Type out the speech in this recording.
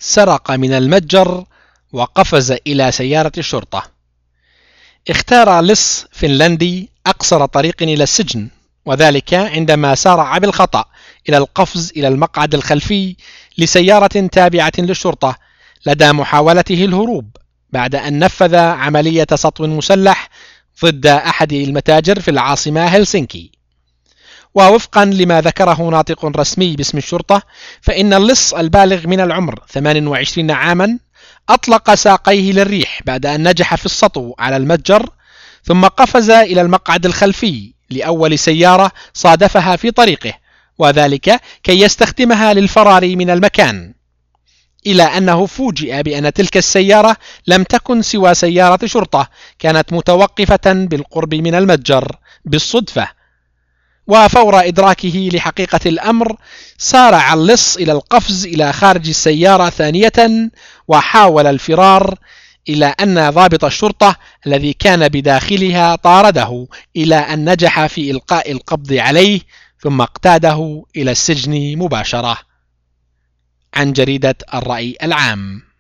سرق من المتجر وقفز إلى سيارة الشرطة. اختار لص فنلندي أقصر طريق إلى السجن، وذلك عندما سارع بالخطأ إلى القفز إلى المقعد الخلفي لسيارة تابعة للشرطة لدى محاولته الهروب، بعد أن نفذ عملية سطو مسلح ضد أحد المتاجر في العاصمة هلسنكي. ووفقا لما ذكره ناطق رسمي باسم الشرطة، فإن اللص البالغ من العمر 28 عاما أطلق ساقيه للريح بعد أن نجح في السطو على المتجر، ثم قفز إلى المقعد الخلفي لأول سيارة صادفها في طريقه، وذلك كي يستخدمها للفرار من المكان، إلى أنه فوجئ بأن تلك السيارة لم تكن سوى سيارة شرطة كانت متوقفة بالقرب من المتجر بالصدفة. وفور إدراكه لحقيقة الأمر، سارع اللص إلى القفز إلى خارج السيارة ثانية وحاول الفرار، إلى أن ضابط الشرطة الذي كان بداخلها طارده إلى أن نجح في إلقاء القبض عليه، ثم اقتاده إلى السجن مباشرة. عن جريدة الرأي العام.